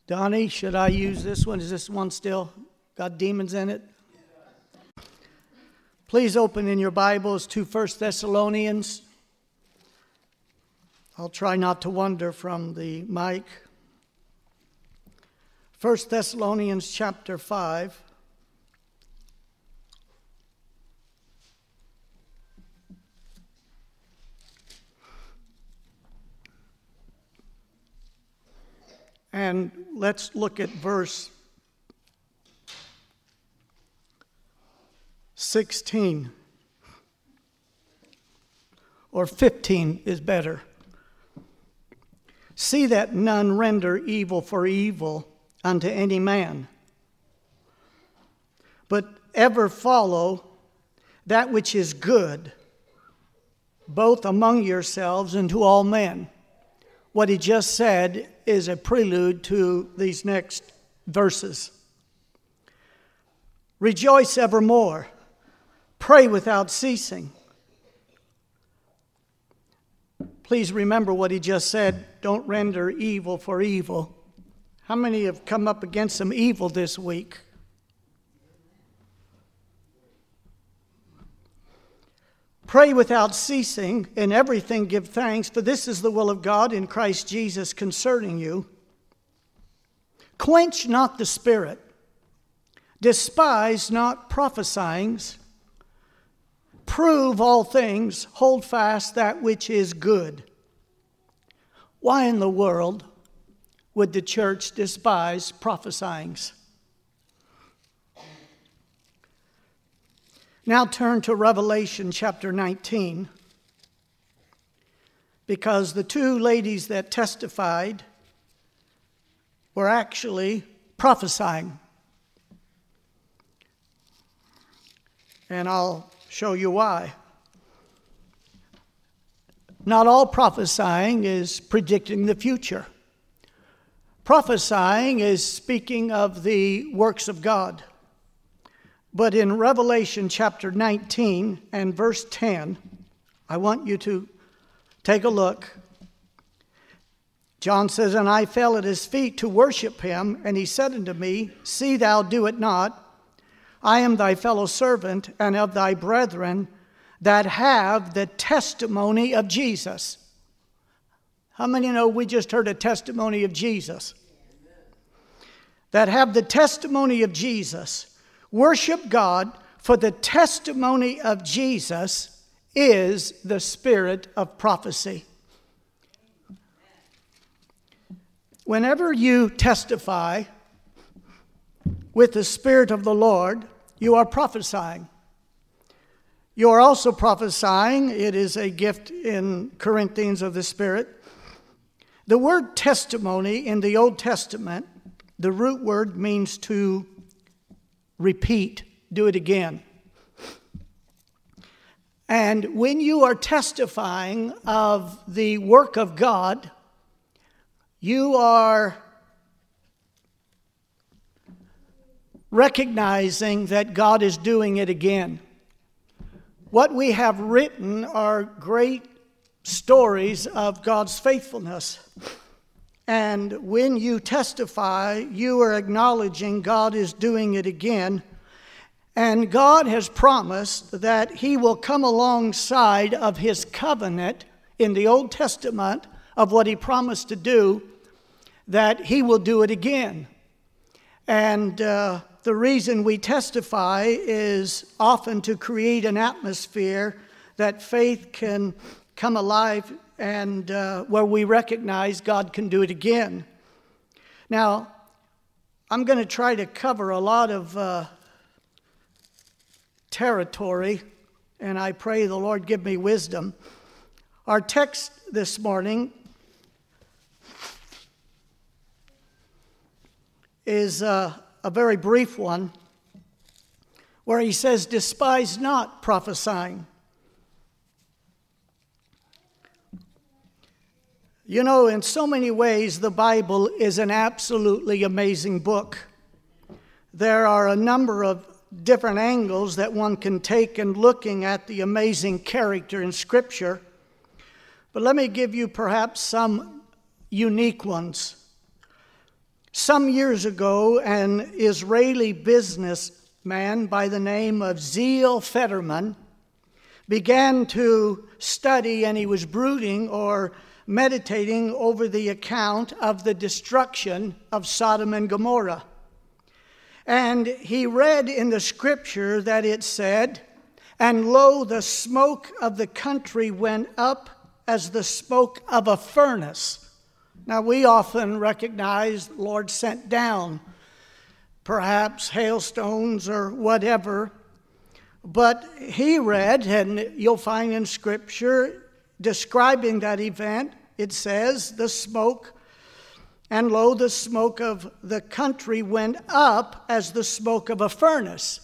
Donnie, should I use this one? Is this one still got demons in it? Please open in your Bibles to 1 Thessalonians. I'll try not to wander from the mic. 1 Thessalonians chapter 5. And let's look at verse 16. Or 15 is better. See that none render evil for evil unto any man, but ever follow that which is good, both among yourselves and to all men. What he just said is a prelude to these next verses. Rejoice evermore. Pray without ceasing. Please remember what he just said. Don't render evil for evil. How many have come up against some evil this week? Pray without ceasing, in everything give thanks, for this is the will of God in Christ Jesus concerning you. Quench not the spirit, despise not prophesying, prove all things, hold fast that which is good. Why in the world would the church despise prophesying? Now turn to Revelation chapter 19, because the two ladies that testified were actually prophesying. And I'll show you why. Not all prophesying is predicting the future. Prophesying is speaking of the works of God. But in Revelation chapter 19 and verse 10, I want you to take a look. John says, And I fell at his feet to worship him, and he said unto me, See thou do it not. I am thy fellow servant and of thy brethren that have the testimony of Jesus. How many know we just heard a testimony of Jesus? That have the testimony of Jesus. Worship God, for the testimony of Jesus is the spirit of prophecy. Whenever you testify with the Spirit of the Lord, you are prophesying. You are also prophesying. It is a gift in Corinthians of the Spirit. The word testimony in the Old Testament, the root word means to repeat, do it again. And when you are testifying of the work of God, you are recognizing that God is doing it again. What we have written are great stories of God's faithfulness. And when you testify, you are acknowledging God is doing it again. And God has promised that he will come alongside of his covenant in the Old Testament of what he promised to do, that he will do it again. And the reason we testify is often to create an atmosphere that faith can come alive and where we recognize God can do it again. Now, I'm going to try to cover a lot of territory, and I pray the Lord give me wisdom. Our text this morning is a very brief one, where he says, Despise not prophesying. You know, in so many ways, the Bible is an absolutely amazing book. There are a number of different angles that one can take in looking at the amazing character in Scripture. But let me give you perhaps some unique ones. Some years ago, an Israeli businessman by the name of Ziel Federman began to study, and he was brooding or meditating over the account of the destruction of Sodom and Gomorrah. And he read in the scripture that it said, "And lo, the smoke of the country went up as the smoke of a furnace." Now, we often recognize the Lord sent down perhaps hailstones or whatever. But he read, and you'll find in Scripture describing that event, it says, the smoke, and lo, the smoke of the country went up as the smoke of a furnace.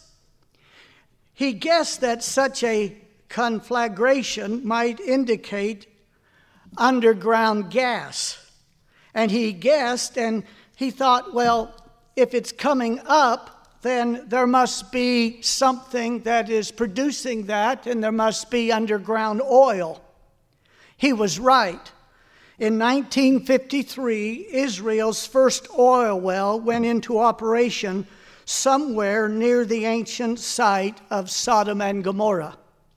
He guessed that such a conflagration might indicate underground gas. And he guessed, and he thought, well, if it's coming up, then there must be something that is producing that, and there must be underground oil. He was right. In 1953, Israel's first oil well went into operation somewhere near the ancient site of Sodom and Gomorrah.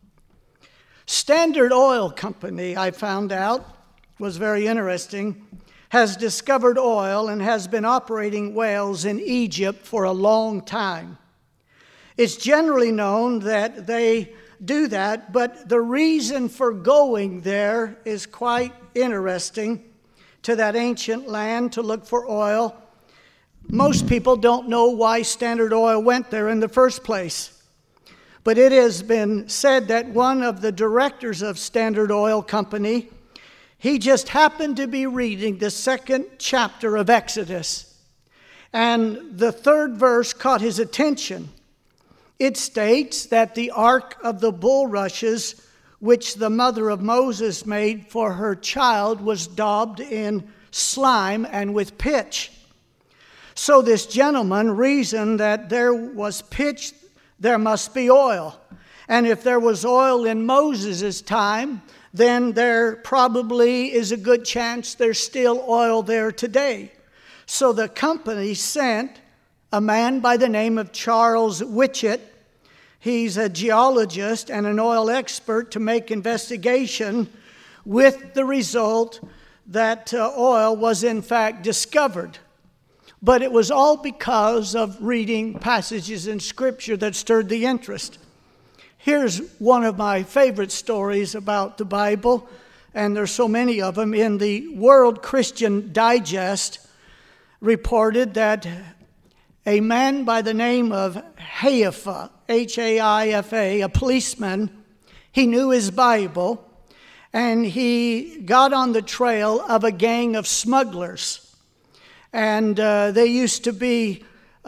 Standard Oil Company, I found out, was very interesting, has discovered oil and has been operating wells in Egypt for a long time. It's generally known that they do that, but the reason for going there is quite interesting. To that ancient land to look for oil. Most people don't know why Standard Oil went there in the first place. But it has been said that one of the directors of Standard Oil Company, he just happened to be reading the second chapter of Exodus. And the third verse caught his attention. It states that the ark of the bulrushes, which the mother of Moses made for her child, was daubed in slime and with pitch. So this gentleman reasoned that there was pitch, there must be oil. And if there was oil in Moses' time, then there probably is a good chance there's still oil there today. So the company sent a man by the name of Charles Witchett. He's a geologist and an oil expert to make investigation, with the result that oil was in fact discovered. But it was all because of reading passages in Scripture that stirred the interest. Here's one of my favorite stories about the Bible, and there's so many of them. In the World Christian Digest reported that a man by the name of Haifa, H-A-I-F-A, a policeman, he knew his Bible, and he got on the trail of a gang of smugglers. And they used to be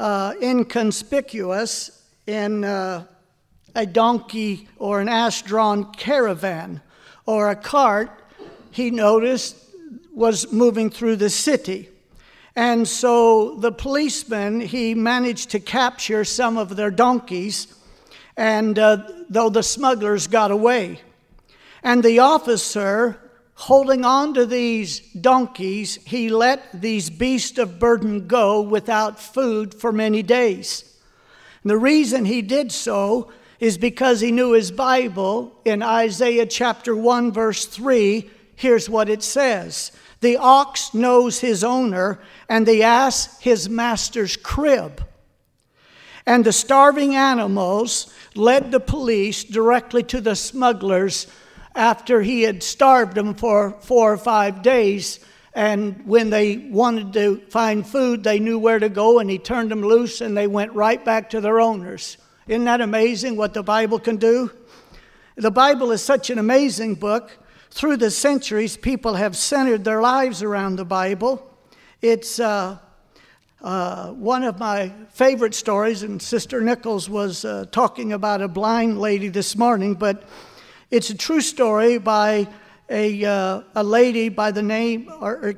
inconspicuous in a donkey or an ass-drawn caravan or a cart, he noticed, was moving through the city. And so the policeman, he managed to capture some of their donkeys, and though the smugglers got away. And the officer, holding on to these donkeys, he let these beasts of burden go without food for many days. And the reason he did so is because he knew his Bible. In Isaiah chapter 1, verse 3, here's what it says. The ox knows his owner, and the ass his master's crib. And the starving animals led the police directly to the smugglers after he had starved them for 4 or 5 days. And when they wanted to find food, they knew where to go, and he turned them loose, and they went right back to their owners. Isn't that amazing what the Bible can do? The Bible is such an amazing book. Through the centuries, people have centered their lives around the Bible. It's one of my favorite stories, and Sister Nichols was talking about a blind lady this morning, but it's a true story by a lady by the name,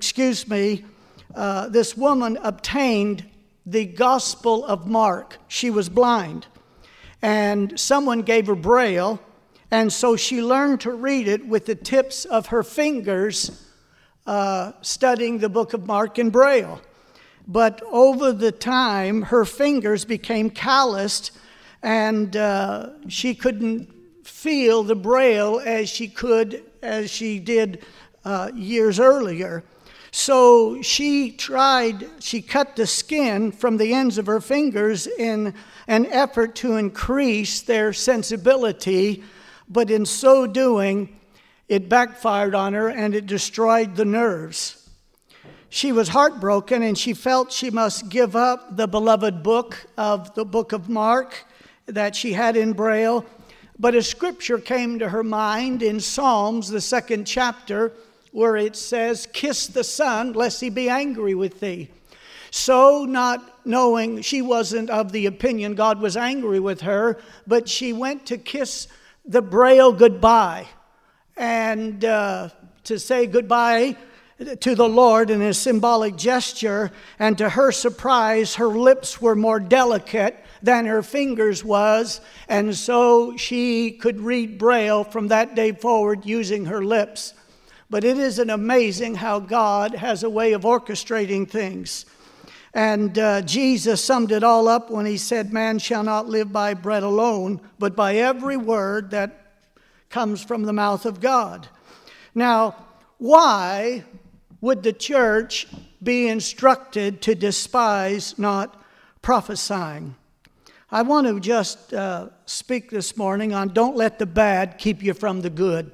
this woman obtained the Gospel of Mark. She was blind, and someone gave her Braille, and so she learned to read it with the tips of her fingers, studying the book of Mark in Braille. But over the time, her fingers became calloused, and she couldn't feel the Braille as she did years earlier. So she cut the skin from the ends of her fingers in an effort to increase their sensibility, but in so doing, it backfired on her and it destroyed the nerves. She was heartbroken, and she felt she must give up the beloved book of Mark that she had in Braille. But a scripture came to her mind in Psalms, the 2nd chapter, where it says, "Kiss the Son, lest he be angry with thee." So, not knowing, she wasn't of the opinion God was angry with her, but she went to kiss the Braille goodbye, and to say goodbye to the Lord in a symbolic gesture. And to her surprise, her lips were more delicate than her fingers was, and so she could read Braille from that day forward using her lips. But it isn't amazing how God has a way of orchestrating things. And Jesus summed it all up when he said, "Man shall not live by bread alone, but by every word that comes from the mouth of God." Now, why would the church be instructed to despise not prophesying? I want to just speak this morning on don't let the bad keep you from the good.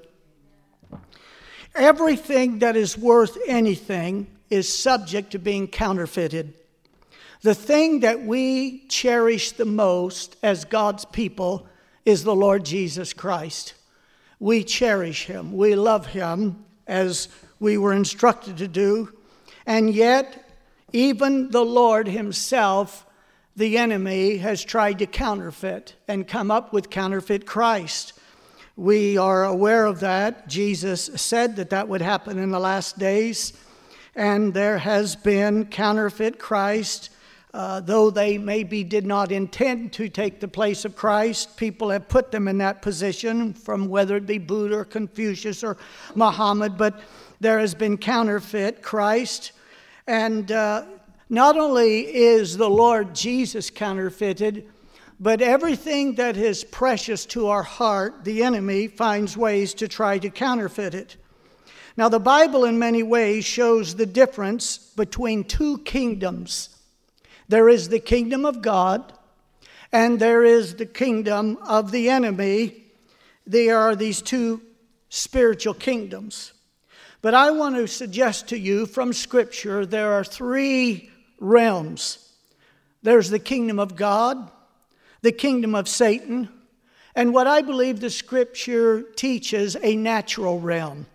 Everything that is worth anything is subject to being counterfeited. The thing that we cherish the most as God's people is the Lord Jesus Christ. We cherish him. We love him as we were instructed to do. And yet, even the Lord himself, the enemy, has tried to counterfeit and come up with counterfeit Christ. We are aware of that. Jesus said that would happen in the last days. And there has been counterfeit Christ. Though they maybe did not intend to take the place of Christ, people have put them in that position, from whether it be Buddha or Confucius or Muhammad. But there has been counterfeit Christ. And not only is the Lord Jesus counterfeited, but everything that is precious to our heart, the enemy finds ways to try to counterfeit it. Now, the Bible in many ways shows the difference between two kingdoms. There is the kingdom of God, and there is the kingdom of the enemy. There are these two spiritual kingdoms. But I want to suggest to you from Scripture there are three realms. There's the kingdom of God, the kingdom of Satan, and what I believe the Scripture teaches, a natural realm.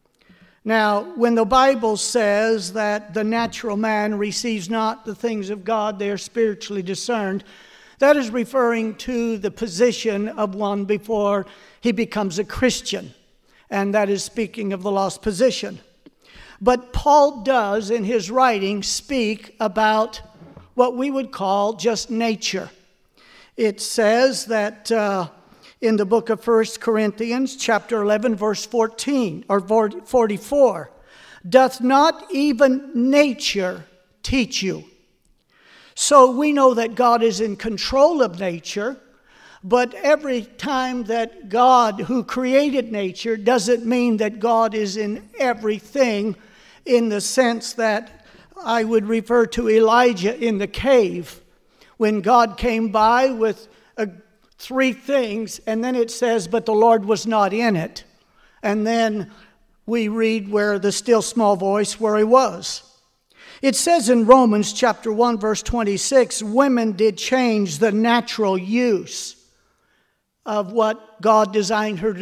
Now, when the Bible says that the natural man receives not the things of God, they are spiritually discerned, that is referring to the position of one before he becomes a Christian. And that is speaking of the lost position. But Paul does, in his writing, speak about what we would call just nature. It says that in the book of 1 Corinthians, chapter 11, verse 14, or 44, "Doth not even nature teach you?" So we know that God is in control of nature, but every time that God, who created nature, doesn't mean that God is in everything, in the sense that I would refer to Elijah in the cave, when God came by with three things, and then it says, but the Lord was not in it. And then we read where the still small voice, where he was. It says in Romans chapter 1, verse 26, women did change the natural use of what God designed her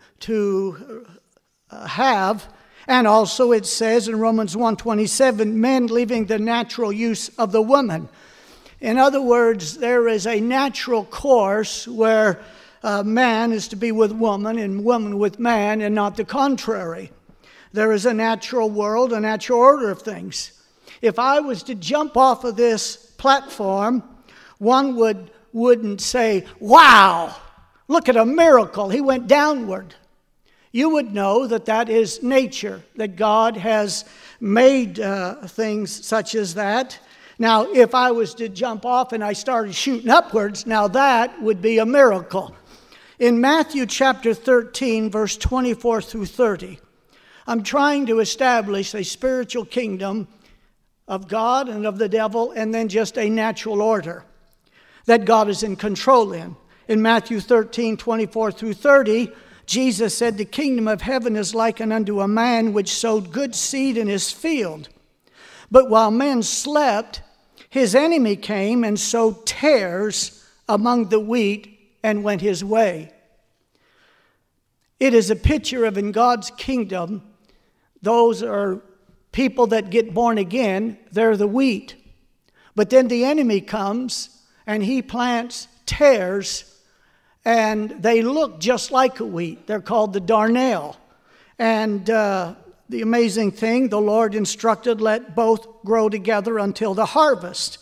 to have. And also it says in Romans 1:27, men leaving the natural use of the woman. In other words, there is a natural course where man is to be with woman and woman with man, and not the contrary. There is a natural world, a natural order of things. If I was to jump off of this platform, one wouldn't say, wow, look at a miracle, he went downward. You would know that that is nature, that God has made things such as that. Now, if I was to jump off and I started shooting upwards, now that would be a miracle. In Matthew chapter 13, verse 24 through 30, I'm trying to establish a spiritual kingdom of God and of the devil, and then just a natural order that God is in control in. In Matthew 13, 24 through 30, Jesus said, "The kingdom of heaven is likened unto a man which sowed good seed in his field. But while men slept, his enemy came and sowed tares among the wheat and went his way." It is a picture of, in God's kingdom, those are people that get born again, they're the wheat. But then the enemy comes and he plants tares, and they look just like a wheat. They're called the darnel. And the amazing thing, the Lord instructed, let both grow together until the harvest.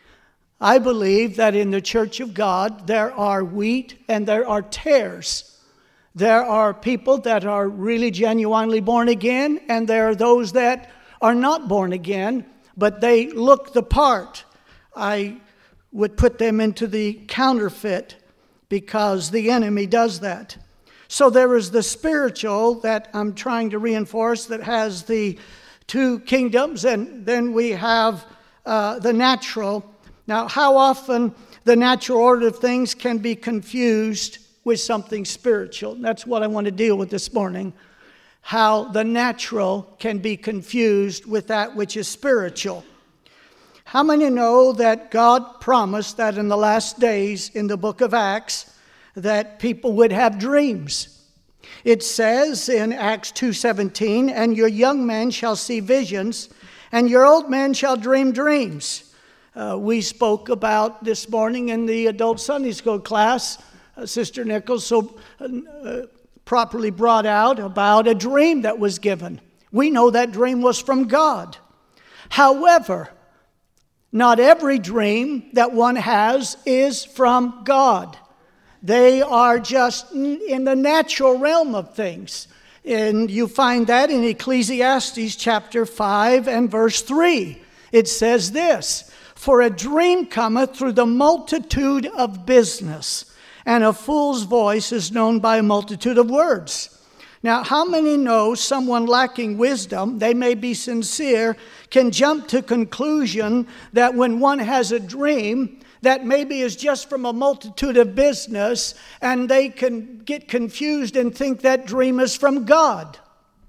I believe that in the church of God, there are wheat and there are tares. There are people that are really genuinely born again, and there are those that are not born again, but they look the part. I would put them into the counterfeit because the enemy does that. So there is the spiritual that I'm trying to reinforce that has the two kingdoms, and then we have the natural. Now, how often the natural order of things can be confused with something spiritual. That's what I want to deal with this morning. How the natural can be confused with that which is spiritual. How many know that God promised that in the last days in the book of Acts that people would have dreams? It says in Acts 2:17, "And your young men shall see visions, and your old men shall dream dreams." We spoke about this morning in the adult Sunday school class, Sister Nichols so properly brought out about a dream that was given. We know that dream was from God. However, not every dream that one has is from God. They are just in the natural realm of things. And you find that in Ecclesiastes chapter 5 and verse 3. It says this, "For a dream cometh through the multitude of business, and a fool's voice is known by a multitude of words." Now, how many know someone lacking wisdom, they may be sincere, can jump to conclusion that when one has a dream, that maybe is just from a multitude of business, and they can get confused and think that dream is from God?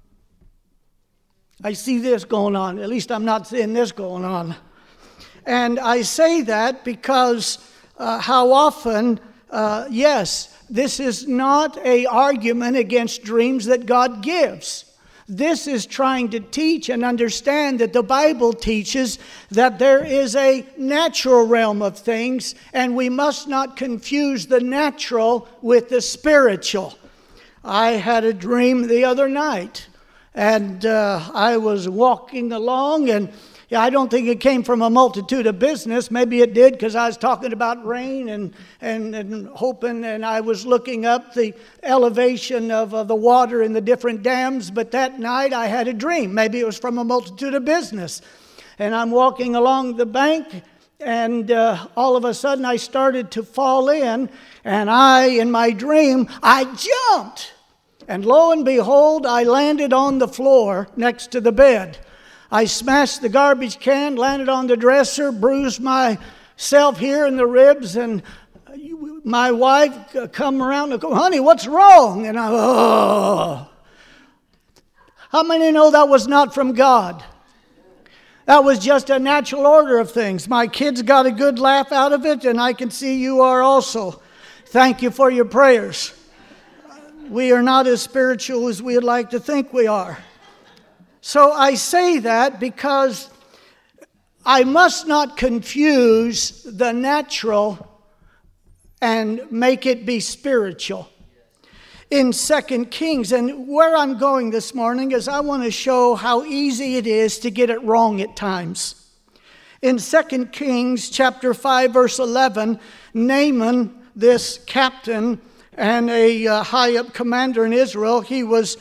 I see this going on. At least I'm not seeing this going on. And I say that because how often... yes, this is not an argument against dreams that God gives. This is trying to teach and understand that the Bible teaches that there is a natural realm of things, and we must not confuse the natural with the spiritual. I had a dream the other night, and I was walking along, and I don't think it came from a multitude of business. Maybe it did, because I was talking about rain and hoping, and I was looking up the elevation of the water in the different dams. But that night I had a dream. Maybe it was from a multitude of business. And I'm walking along the bank, and all of a sudden I started to fall in. And in my dream, I jumped. And lo and behold, I landed on the floor next to the bed. I smashed the garbage can, landed on the dresser, bruised myself here in the ribs, and my wife come around and go, "Honey, what's wrong?" And oh. How many know that was not from God? That was just a natural order of things. My kids got a good laugh out of it, and I can see you are also. Thank you for your prayers. We are not as spiritual as we'd like to think we are. So I say that because I must not confuse the natural and make it be spiritual. In 2 Kings, and where I'm going this morning is I want to show how easy it is to get it wrong at times. In 2 Kings chapter 5 verse 11, Naaman, this captain and a high-up commander in Israel, he was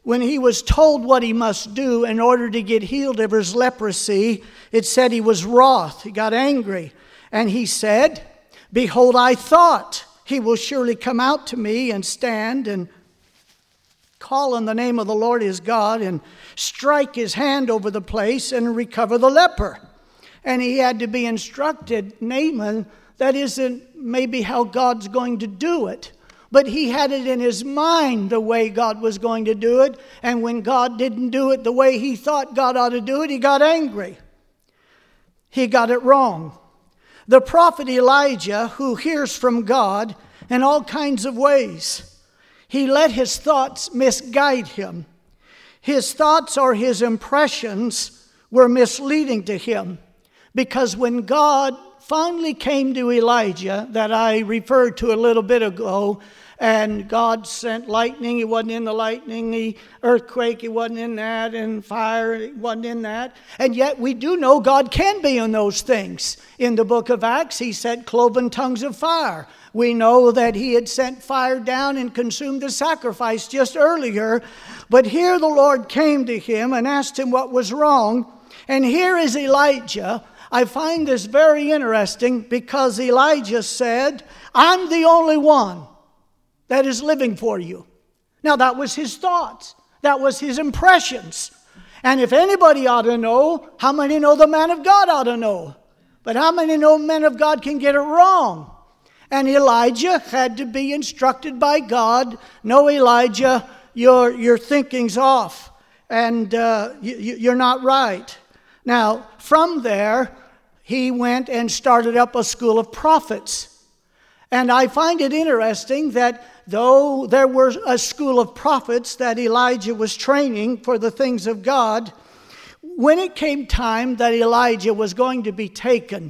when he was told what he must do in order to get healed of his leprosy, it said he was wroth. He got angry. And he said, "Behold, I thought he will surely come out to me and stand and call on the name of the Lord his God and strike his hand over the place and recover the leper." And he had to be instructed, Naaman, that isn't maybe how God's going to do it. But he had it in his mind the way God was going to do it. And when God didn't do it the way he thought God ought to do it, he got angry. He got it wrong. The prophet Elijah, who hears from God in all kinds of ways, he let his thoughts misguide him. His thoughts or his impressions were misleading to him. Because when God finally came to Elijah, that I referred to a little bit ago, and God sent lightning, he wasn't in the lightning, the earthquake, he wasn't in that, and fire, he wasn't in that. And yet we do know God can be in those things. In the book of Acts, he sent cloven tongues of fire. We know that he had sent fire down and consumed the sacrifice just earlier. But here the Lord came to him and asked him what was wrong. And here is Elijah. I find this very interesting because Elijah said, "I'm the only one that is living for you." Now that was his thoughts. That was his impressions. And if anybody ought to know, how many know the man of God ought to know? But how many know men of God can get it wrong? And Elijah had to be instructed by God. "No, Elijah, your thinking's off. And you're not right." Now, from there, he went and started up a school of prophets. And I find it interesting that though there was a school of prophets that Elijah was training for the things of God, when it came time that Elijah was going to be taken,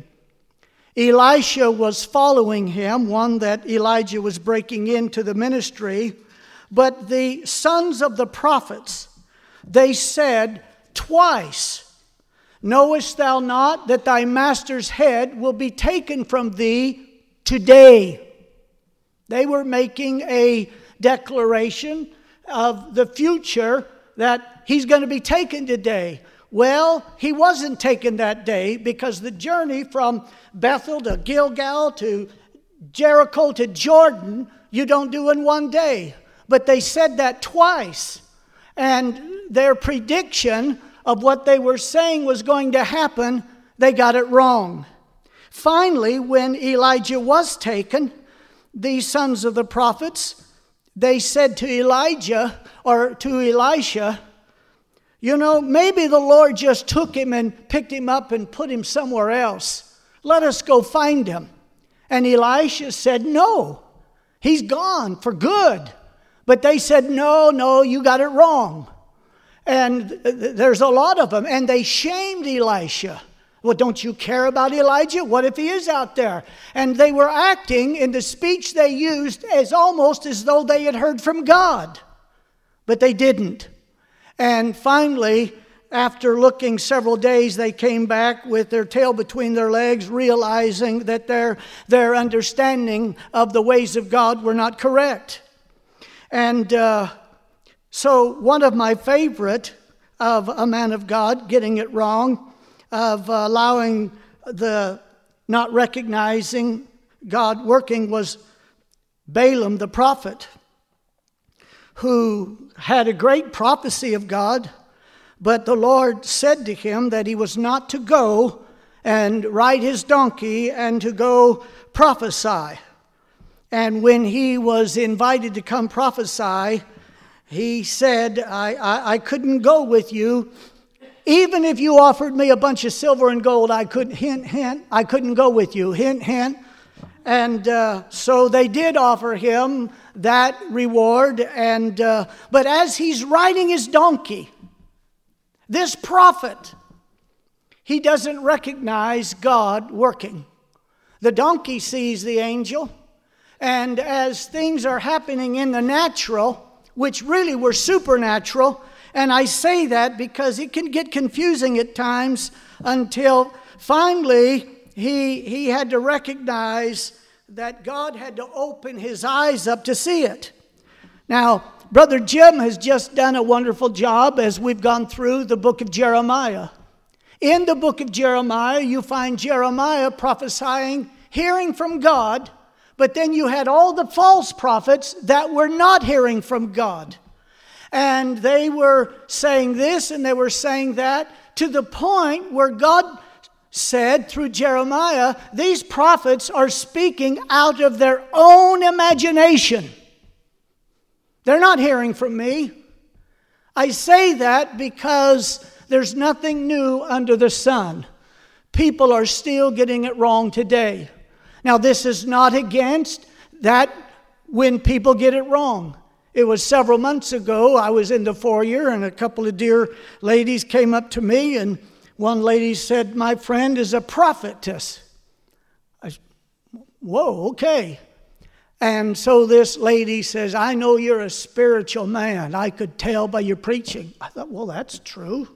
Elisha was following him, one that Elijah was breaking into the ministry. But the sons of the prophets, they said twice, "Knowest thou not that thy master's head will be taken from thee today?" They were making a declaration of the future that he's going to be taken today. Well, he wasn't taken that day because the journey from Bethel to Gilgal to Jericho to Jordan, you don't do in one day. But they said that twice. And their prediction of what they were saying was going to happen, they got it wrong. Finally, when Elijah was taken, these sons of the prophets, they said to Elijah or to Elisha, "You know, maybe the Lord just took him and picked him up and put him somewhere else. Let us go find him." And Elisha said, "No, he's gone for good." But they said, no, you got it wrong. And there's a lot of them. And they shamed Elisha. "Well, don't you care about Elijah? What if he is out there?" And they were acting in the speech they used as almost as though they had heard from God. But they didn't. And finally, after looking several days, they came back with their tail between their legs, realizing that their understanding of the ways of God were not correct. And so one of my favorite of a man of God getting it wrong, of allowing the not recognizing God working, was Balaam the prophet, who had a great prophecy of God, but the Lord said to him that he was not to go and ride his donkey and to go prophesy. And when he was invited to come prophesy, he said, I couldn't go with you. Even if you offered me a bunch of silver and gold, I couldn't, hint, hint, I couldn't go with you, hint, hint. And so they did offer him that reward. And but as he's riding his donkey, this prophet, he doesn't recognize God working. The donkey sees the angel. And as things are happening in the natural, which really were supernatural, and I say that because it can get confusing at times, until finally he had to recognize that God had to open his eyes up to see it. Now, Brother Jim has just done a wonderful job as we've gone through the book of Jeremiah. In the book of Jeremiah, you find Jeremiah prophesying, hearing from God, but then you had all the false prophets that were not hearing from God. And they were saying this and they were saying that, to the point where God said through Jeremiah, these prophets are speaking out of their own imagination. They're not hearing from me. I say that because there's nothing new under the sun. People are still getting it wrong today. Now, this is not against that when people get it wrong. It was several months ago, I was in the foyer and a couple of dear ladies came up to me, and one lady said, "My friend is a prophetess." I said, "Whoa, okay." And so this lady says, "I know you're a spiritual man. I could tell by your preaching." I thought, well, that's true.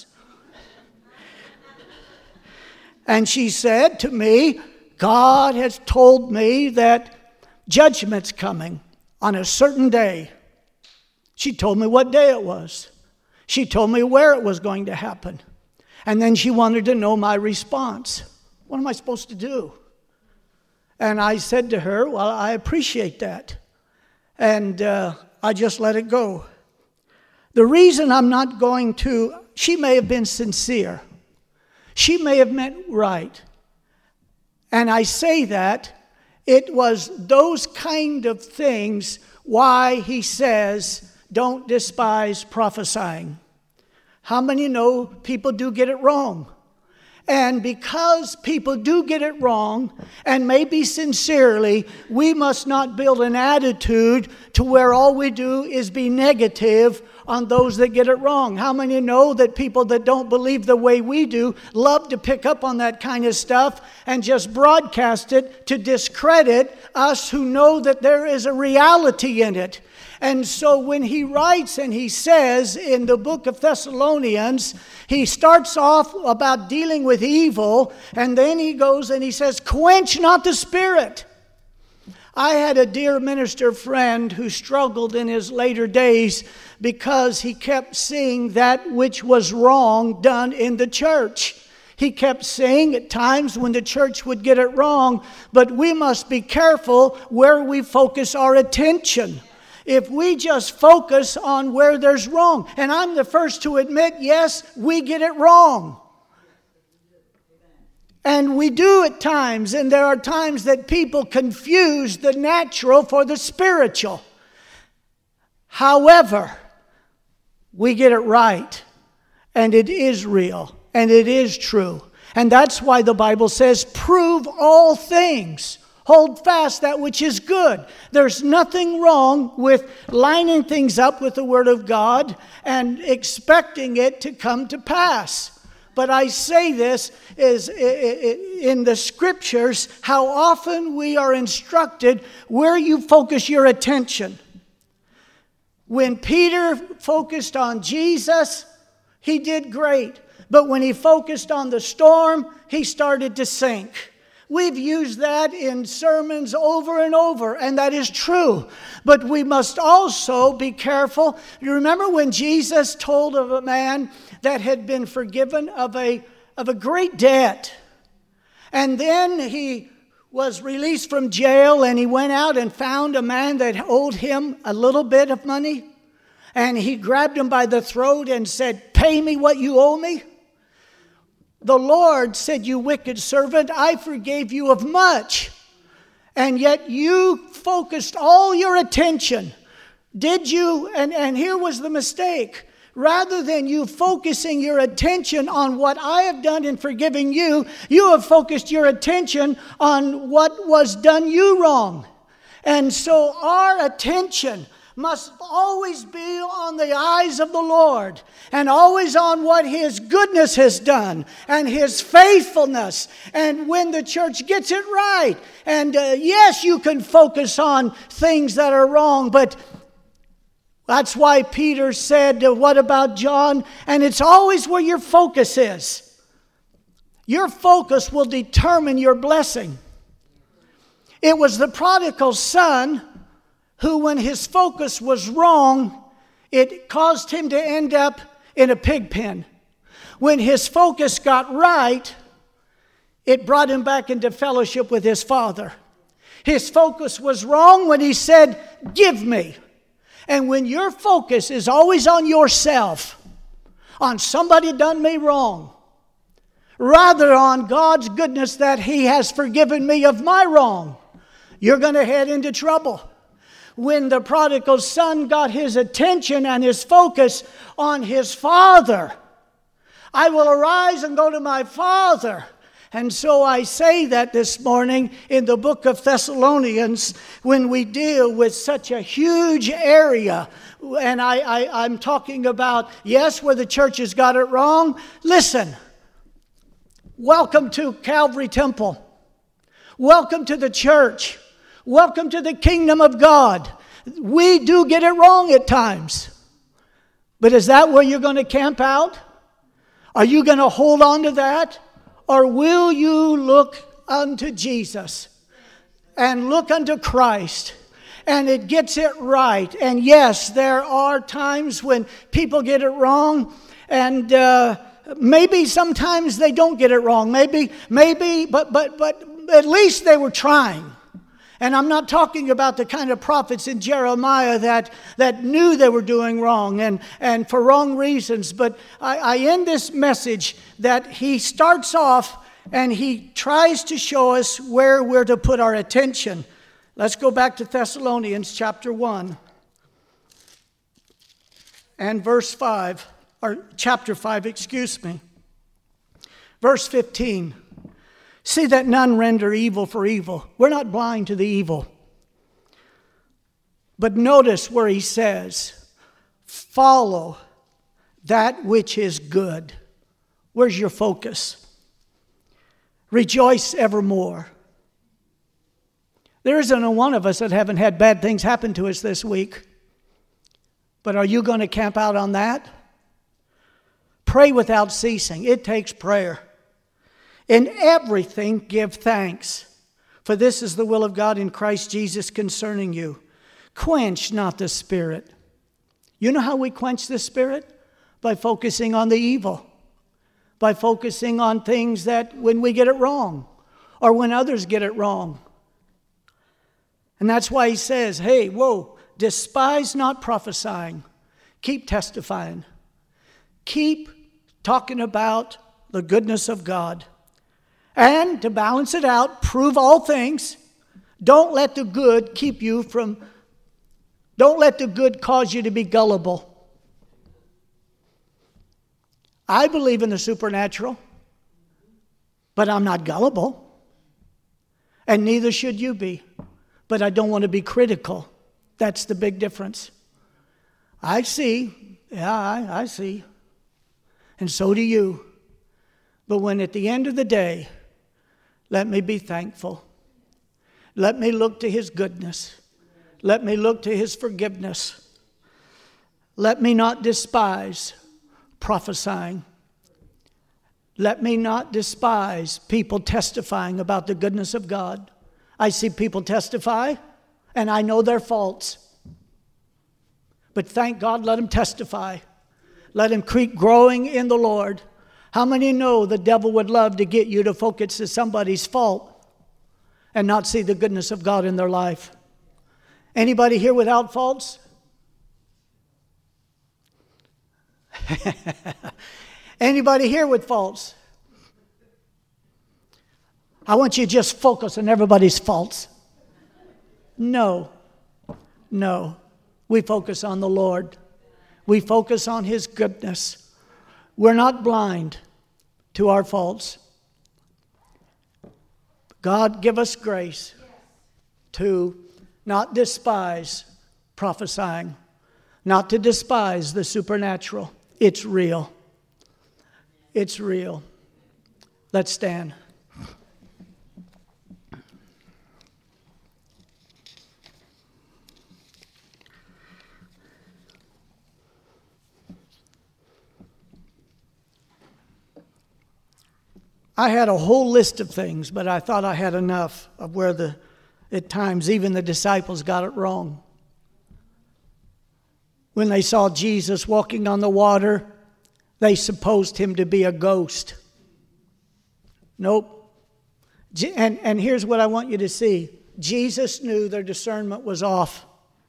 And she said to me, "God has told me that judgment's coming on a certain day." She told me what day it was. She told me where it was going to happen. And then she wanted to know my response. What am I supposed to do? And I said to her, well, I appreciate that. And I just let it go. The reason I'm not going to, she may have been sincere. She may have meant right. And I say that it was those kind of things why he says, don't despise prophesying. How many know people do get it wrong? And because people do get it wrong, and maybe sincerely, we must not build an attitude to where all we do is be negative on those that get it wrong. How many know that people that don't believe the way we do love to pick up on that kind of stuff and just broadcast it to discredit us who know that there is a reality in it? And so when he writes and he says in the book of Thessalonians, he starts off about dealing with evil, and then he goes and he says, quench not the spirit. I had a dear minister friend who struggled in his later days because he kept seeing that which was wrong done in the church. He kept saying at times when the church would get it wrong, but we must be careful where we focus our attention. If we just focus on where there's wrong, and I'm the first to admit, yes, we get it wrong. And we do at times, and there are times that people confuse the natural for the spiritual. However, we get it right, and it is real, and it is true. And that's why the Bible says, prove all things. Hold fast that which is good. There's nothing wrong with lining things up with the Word of God and expecting it to come to pass. But I say this is in the Scriptures, how often we are instructed where you focus your attention. When Peter focused on Jesus, he did great. But when he focused on the storm, he started to sink. We've used that in sermons over and over, and that is true. But we must also be careful. You remember when Jesus told of a man that had been forgiven of a great debt. And then he was released from jail, and he went out and found a man that owed him a little bit of money. And he grabbed him by the throat and said, "Pay me what you owe me." The Lord said, "You wicked servant, I forgave you of much." And yet you focused all your attention. Did you? And here was the mistake. Rather than you focusing your attention on what I have done in forgiving you, you have focused your attention on what was done you wrong. And so our attention must always be on the eyes of the Lord and always on what His goodness has done and His faithfulness. And when the church gets it right, and yes, you can focus on things that are wrong, but that's why Peter said, what about John? And it's always where your focus is. Your focus will determine your blessing. It was the prodigal son who, when his focus was wrong, it caused him to end up in a pig pen. When his focus got right, it brought him back into fellowship with his Father. His focus was wrong when he said, "Give me." And when your focus is always on yourself, on somebody done me wrong, rather on God's goodness that He has forgiven me of my wrong, you're going to head into trouble. When the prodigal son got his attention and his focus on his father, I will arise and go to my father. And so I say that this morning in the book of Thessalonians, when we deal with such a huge area, and I'm talking about, yes, where the church has got it wrong. Listen, welcome to Calvary Temple. Welcome to the church. Welcome to the kingdom of God. We do get it wrong at times. But is that where you're going to camp out? Are you going to hold on to that? Or will you look unto Jesus and look unto Christ? And it gets it right. And yes, there are times when people get it wrong. And maybe sometimes they don't get it wrong. Maybe, but at least they were trying. And I'm not talking about the kind of prophets in Jeremiah that knew they were doing wrong and for wrong reasons. But I end this message that he starts off and he tries to show us where we're to put our attention. Let's go back to Thessalonians chapter 1 and verse 5, or chapter 5, excuse me. Verse 15. See that none render evil for evil. We're not blind to the evil. But notice where he says, follow that which is good. Where's your focus? Rejoice evermore. There isn't a one of us that haven't had bad things happen to us this week. But are you going to camp out on that? Pray without ceasing. It takes prayer. In everything give thanks, for this is the will of God in Christ Jesus concerning you. Quench not the Spirit. You know how we quench the Spirit? By focusing on the evil. By focusing on things that when we get it wrong, or when others get it wrong. And that's why he says, hey, whoa, despise not prophesying. Keep testifying. Keep talking about the goodness of God. And to balance it out, prove all things. Don't let the good cause you to be gullible. I believe in the supernatural, but I'm not gullible. And neither should you be. But I don't want to be critical. That's the big difference. I see. Yeah, I see. And so do you. But when at the end of the day, let me be thankful. Let me look to His goodness. Let me look to His forgiveness. Let me not despise prophesying. Let me not despise people testifying about the goodness of God. I see people testify, and I know their faults. But thank God, let them testify. Let them keep growing in the Lord. How many know the devil would love to get you to focus to somebody's fault and not see the goodness of God in their life? Anybody here without faults? Anybody here with faults? I want you to just focus on everybody's faults. No. We focus on the Lord. We focus on His goodness. We're not blind to our faults. God, give us grace to not despise prophesying, not to despise the supernatural. It's real. It's real. Let's stand. I had a whole list of things, but I thought I had enough of where at times even the disciples got it wrong. When they saw Jesus walking on the water, they supposed him to be a ghost. Nope. And here's what I want you to see. Jesus knew their discernment was off.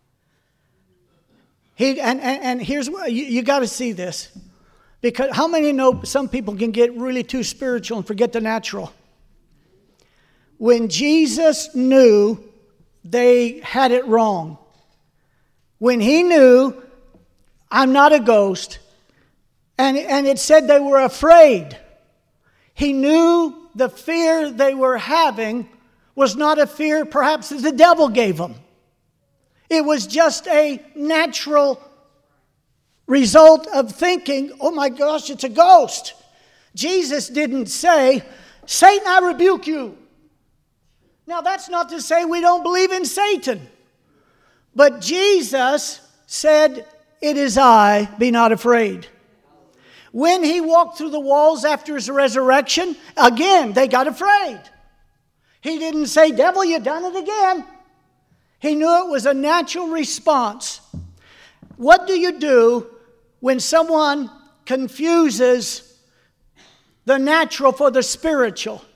And here's what you got to see this. Because how many know some people can get really too spiritual and forget the natural? When Jesus knew they had it wrong, when he knew, I'm not a ghost, and it said they were afraid, he knew the fear they were having was not a fear perhaps that the devil gave them. It was just a natural result of thinking, oh my gosh, it's a ghost. Jesus didn't say, Satan, I rebuke you. Now that's not to say we don't believe in Satan. But Jesus said, it is I, be not afraid. When he walked through the walls after his resurrection, again, they got afraid. He didn't say, devil, you done it again. He knew it was a natural response. What do you do when someone confuses the natural for the spiritual?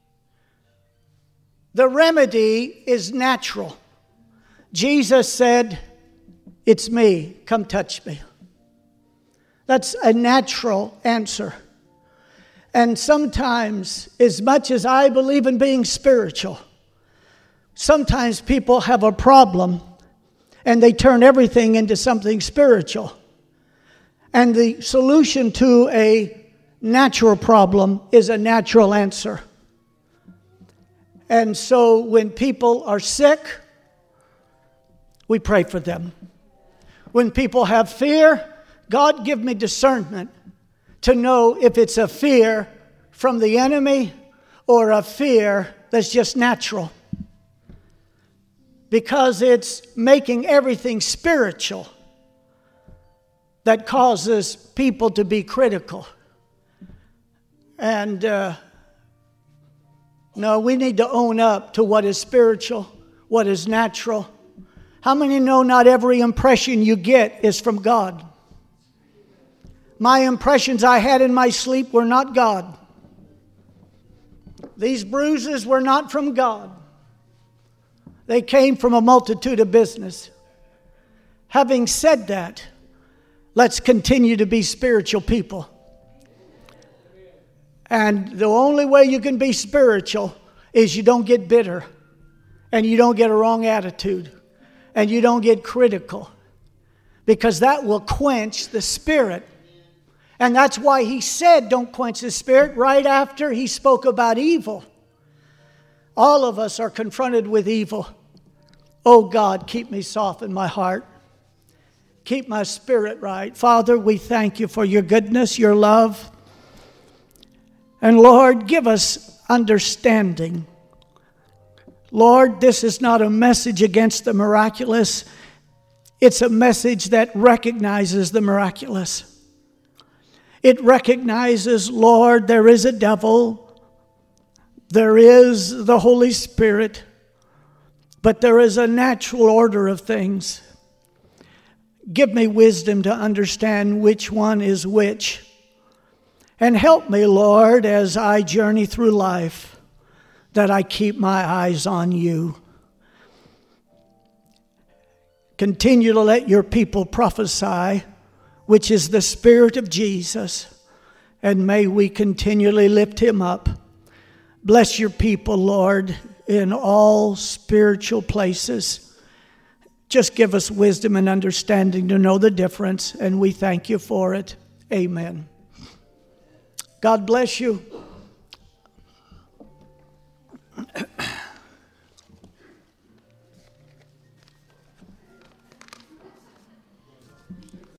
The remedy is natural. Jesus said, it's me, come touch me. That's a natural answer. And sometimes, as much as I believe in being spiritual, sometimes people have a problem and they turn everything into something spiritual. And the solution to a natural problem is a natural answer. And so when people are sick, we pray for them. When people have fear, God give me discernment to know if it's a fear from the enemy or a fear that's just natural. Because it's making everything spiritual that causes people to be critical. And no, we need to own up to what is spiritual, what is natural. How many know not every impression you get is from God? My impressions I had in my sleep were not God. These bruises were not from God. They came from a multitude of business. Having said that, let's continue to be spiritual people. And the only way you can be spiritual is you don't get bitter, and you don't get a wrong attitude, and you don't get critical, because that will quench the spirit. And that's why he said don't quench the spirit right after he spoke about evil. All of us are confronted with evil. Oh God, keep me soft in my heart. Keep my spirit right. Father, we thank you for your goodness, your love. And Lord, give us understanding. Lord, this is not a message against the miraculous. It's a message that recognizes the miraculous. It recognizes, Lord, there is a devil. There is the Holy Spirit. But there is a natural order of things. Give me wisdom to understand which one is which. And help me, Lord, as I journey through life, that I keep my eyes on you. Continue to let your people prophesy, which is the Spirit of Jesus, and may we continually lift him up. Bless your people, Lord, in all spiritual places. Just give us wisdom and understanding to know the difference, and we thank you for it. Amen. God bless you.